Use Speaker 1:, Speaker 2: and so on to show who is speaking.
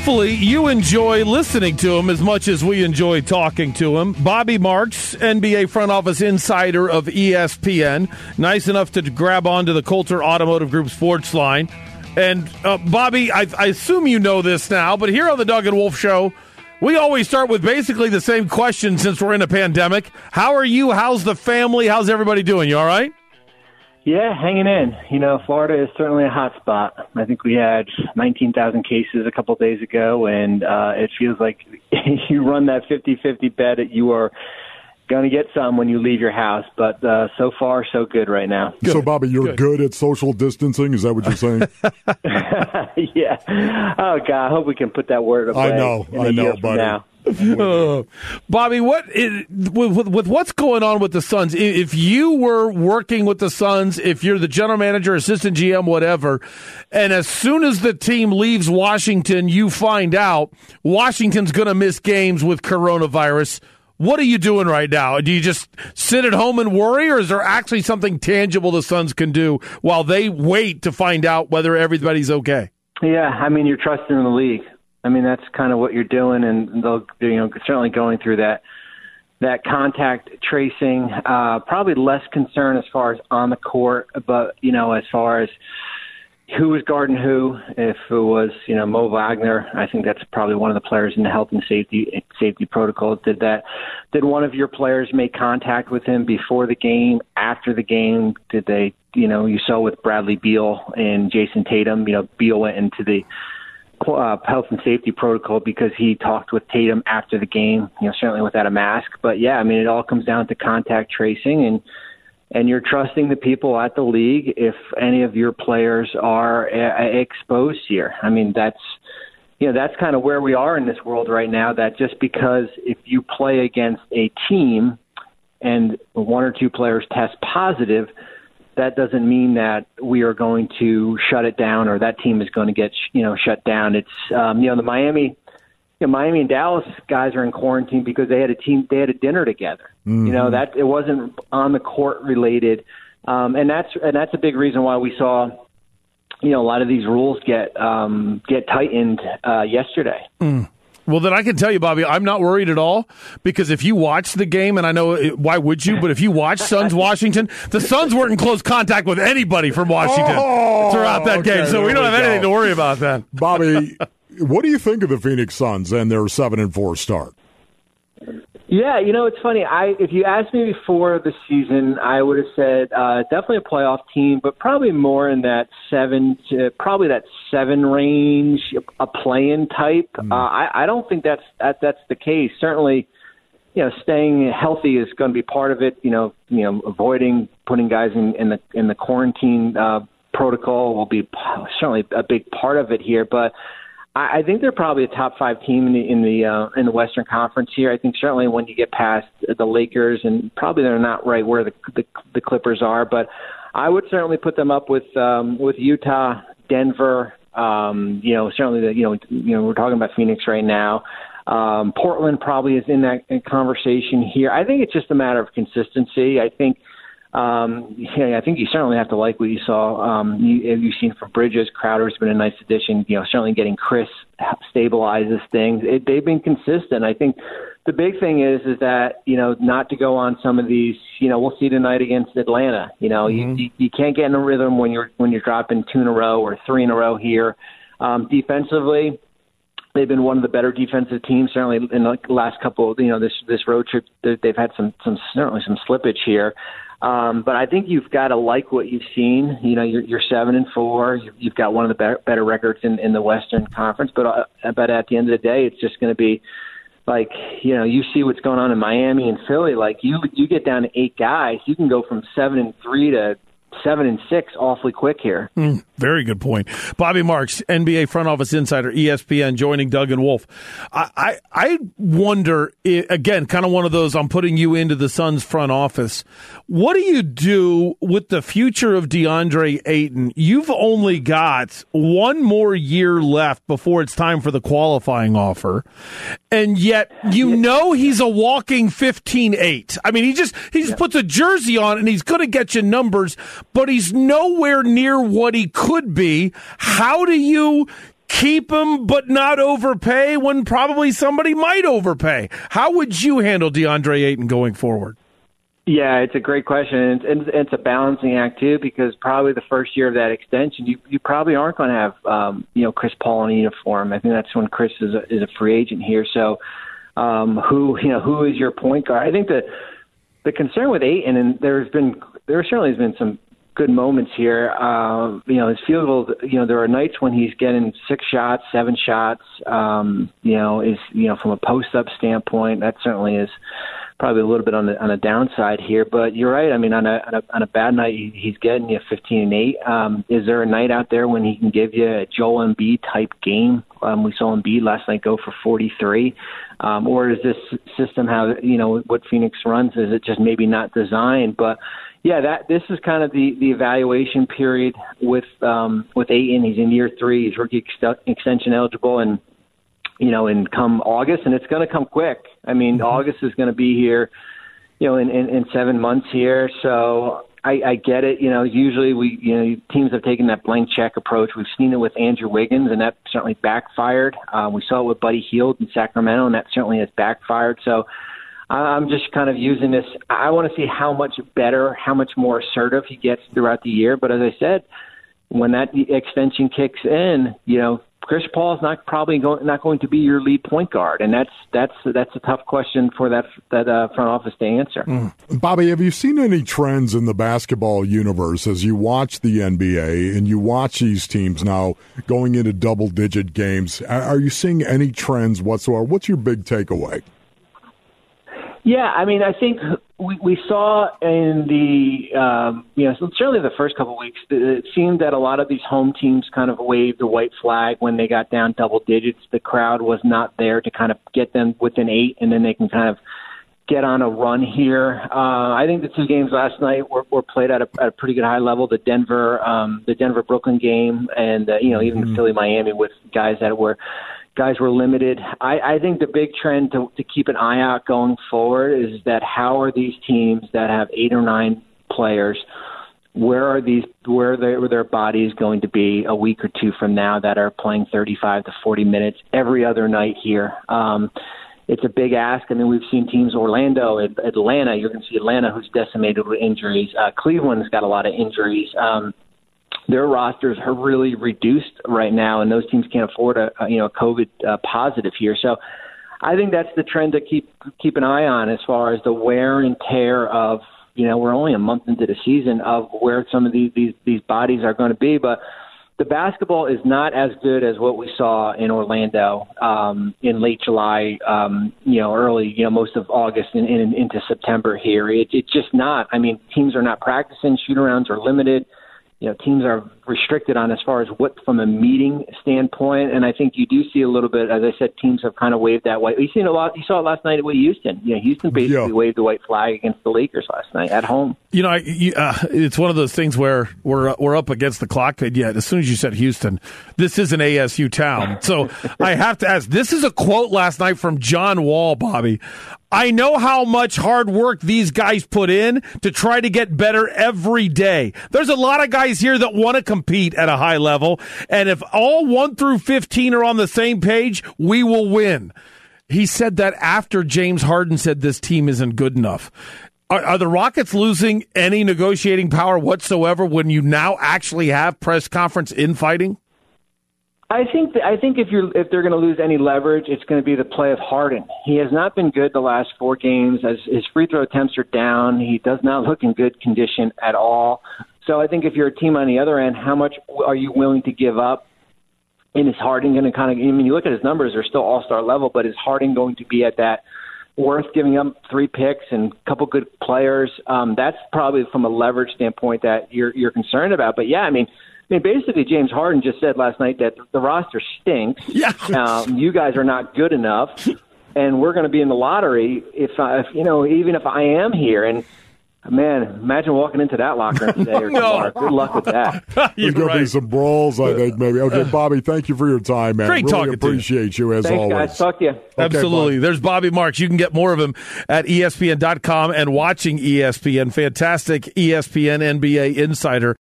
Speaker 1: hopefully you enjoy listening to him as much as we enjoy talking to him. Bobby Marks, NBA front office insider of ESPN. Nice enough to grab onto the Coulter Automotive Group sports line. And, Bobby, I assume you know this now, but here on the Doug and Wolf Show, we always start with basically the same question since we're in a pandemic. How are you? How's the family? How's everybody doing? You all right?
Speaker 2: Yeah, hanging in. You know, Florida is certainly a hot spot. I think we had 19,000 cases a couple of days ago, and it feels like you run that 50-50 bet that you are going to get some when you leave your house. But so far, so good right now.
Speaker 3: Good. So, Bobby, you're good at social distancing? Is that what you're saying?
Speaker 2: Yeah. Oh, God, I hope we can put that word away.
Speaker 3: I know, buddy.
Speaker 2: Now.
Speaker 1: Bobby, with what's going on with the Suns, if you were working with the Suns, if you're the general manager, assistant GM, whatever, and as soon as the team leaves Washington, you find out Washington's going to miss games with coronavirus, what are you doing right now? Do you just sit at home and worry, or is there actually something tangible the Suns can do while they wait to find out whether everybody's okay?
Speaker 2: Yeah, I mean, you're trusting in the league. I mean, that's kind of what you're doing, and they'll, certainly going through that contact tracing. Probably less concern as far as on the court, but as far as who was guarding who, if it was Mo Wagner, I think that's probably one of the players in the health and safety protocol. Did one of your players make contact with him before the game, after the game? Did they? You saw with Bradley Beal and Jason Tatum. Beal went into the health and safety protocol because he talked with Tatum after the game, certainly without a mask. But yeah, I mean, it all comes down to contact tracing, and you're trusting the people at the league if any of your players are exposed here. I mean, that's kind of where we are in this world right now, that just because if you play against a team and one or two players test positive, that doesn't mean that we are going to shut it down or that team is going to get, shut down. It's, the Miami and Dallas guys are in quarantine because they had a dinner together. Mm-hmm. That it wasn't on the court related. And that's a big reason why we saw, a lot of these rules get tightened yesterday. Mm.
Speaker 1: Well, then I can tell you, Bobby, I'm not worried at all, because if you watch the game, and I know why would you, but if you watch Suns-Washington, the Suns weren't in close contact with anybody from Washington throughout that game, so we don't have anything to worry about then.
Speaker 3: Bobby, what do you think of the Phoenix Suns and their 7-4 start?
Speaker 2: Yeah, it's funny. If you asked me before the season, I would have said definitely a playoff team, but probably more in that 7 range, a play-in type. I don't think that's the case. Certainly, staying healthy is going to be part of it. Avoiding putting guys in the quarantine protocol will be certainly a big part of it here, but I think they're probably a top 5 team in the Western Conference here. I think certainly when you get past the Lakers, and probably they're not right where the Clippers are, but I would certainly put them up with Utah, Denver. Certainly we're talking about Phoenix right now. Portland probably is in that conversation here. I think it's just a matter of consistency. I think you certainly have to like what you saw. You've seen from Bridges. Crowder's been a nice addition. Certainly getting Chris stabilizes things. They've been consistent. I think the big thing is that not to go on some of these. We'll see tonight against Atlanta. You can't get in a rhythm when you're dropping 2 in a row or 3 in a row here. Defensively, they've been one of the better defensive teams. Certainly in the last couple, this road trip, they've had certainly some slippage here. But I think you've got to like what you've seen. You're 7-4. You've got one of the better records in the Western Conference. But at the end of the day, it's just going to be like, you see what's going on in Miami and Philly. Like you get down to 8 guys, you can go from 7-3 to 7-6 awfully quick here.
Speaker 1: Very good point. Bobby Marks, NBA front office insider, ESPN, joining Doug and Wolf. I wonder, again, kind of one of those, I'm putting you into the Suns front office. What do you do with the future of DeAndre Ayton? You've only got one more year left before it's time for the qualifying offer, and yet he's a walking 15-8. I mean, he just puts a jersey on and he's going to get you numbers, but he's nowhere near what he could be. How do you keep him but not overpay when probably somebody might overpay? How would you handle DeAndre Ayton going forward?
Speaker 2: Yeah, it's a great question. It's a balancing act, too, because probably the first year of that extension, you probably aren't going to have, Chris Paul in a uniform. I think that's when Chris is a free agent here. So who is your point guard? I think the concern with Ayton, and there certainly has been some good moments here. His field goal, there are nights when he's getting 6 shots, 7 shots, from a post-up standpoint, that certainly is probably a little bit on the downside here, but you're right. I mean, on a bad night, he's getting you 15 and 8. Is there a night out there when he can give you a Joel Embiid type game? We saw Embiid last night go for 43. Or is this system what Phoenix runs? Is it just maybe not designed? But yeah, this is kind of the evaluation period with Ayton. He's in year 3. He's rookie extension eligible, and come August, and it's going to come quick. I mean, August is going to be here, in 7 months here. So I get it. Usually teams have taken that blank check approach. We've seen it with Andrew Wiggins, and that certainly backfired. We saw it with Buddy Hield in Sacramento, and that certainly has backfired. So I'm just kind of using this. I want to see how much better, how much more assertive he gets throughout the year. But as I said, when that extension kicks in, Chris Paul is not going to be your lead point guard, and that's a tough question for that front office to answer.
Speaker 3: Bobby, have you seen any trends in the basketball universe as you watch the NBA and you watch these teams now going into double-digit games? Are you seeing any trends whatsoever? What's your big takeaway?
Speaker 2: Yeah, I mean, I think we saw in certainly the first couple of weeks, it seemed that a lot of these home teams kind of waved the white flag when they got down double digits. The crowd was not there to kind of get them within 8, and then they can kind of get on a run here. I think the 2 games last night were played at a pretty good high level. The Denver Brooklyn game, and even the Philly Miami with guys were limited. I think the big trend to keep an eye out going forward is that how are these teams that have 8 or 9 players, where are their bodies going to be a week or 2 from now that are playing 35 to 40 minutes every other night here? It's a big ask. I mean, we've seen teams, Orlando, Atlanta. You're going to see Atlanta, who's decimated with injuries. Cleveland's got a lot of injuries. Their rosters are really reduced right now, and those teams can't afford a COVID positive here. So I think that's the trend to keep an eye on as far as the wear and tear of, we're only a month into the season, of where some of these bodies are going to be. But the basketball is not as good as what we saw in Orlando in late July, early, most of August and into September here. It's just not. I mean, teams are not practicing. Shoot-arounds are limited. Teams are restricted on as far as what from a meeting standpoint, and I think you do see a little bit, as I said, teams have kind of waved that way. You saw it last night with Houston. Houston basically waved the white flag against the Lakers last night at home.
Speaker 1: It's one of those things where we're up against the clock. Yet as soon as you said Houston, this is an ASU town, so I have to ask. This is a quote last night from John Wall, Bobby. I know how much hard work these guys put in to try to get better every day. There's a lot of guys here that want to compete at a high level, and if all 1 through 15 are on the same page, we will win. He said that after James Harden said this team isn't good enough. Are the Rockets losing any negotiating power whatsoever when you now actually have press conference infighting?
Speaker 2: I think if they're going to lose any leverage, it's going to be the play of Harden. He has not been good the last 4 games. As his free throw attempts are down, he does not look in good condition at all. So I think if you're a team on the other end, how much are you willing to give up? And is Harden going to you look at his numbers, they're still all-star level, but is Harden going to be at that worth giving up 3 picks and a couple good players? That's probably from a leverage standpoint that you're concerned about. But yeah, I mean, basically, James Harden just said last night that the roster stinks.
Speaker 1: Yeah.
Speaker 2: You guys are not good enough, and we're going to be in the lottery even if I am here. And man, imagine walking into that locker room today or tomorrow. Good luck with that.
Speaker 3: There's going to be some brawls, I think, maybe. Okay, Bobby, thank you for your time, man.
Speaker 1: Great talking to you.
Speaker 3: Appreciate you, as
Speaker 2: Thanks,
Speaker 3: always.
Speaker 2: Guys. Talk to you.
Speaker 1: Absolutely.
Speaker 3: Okay,
Speaker 1: there's Bobby Marks. You can get more of him at ESPN.com and watching ESPN. Fantastic ESPN NBA insider.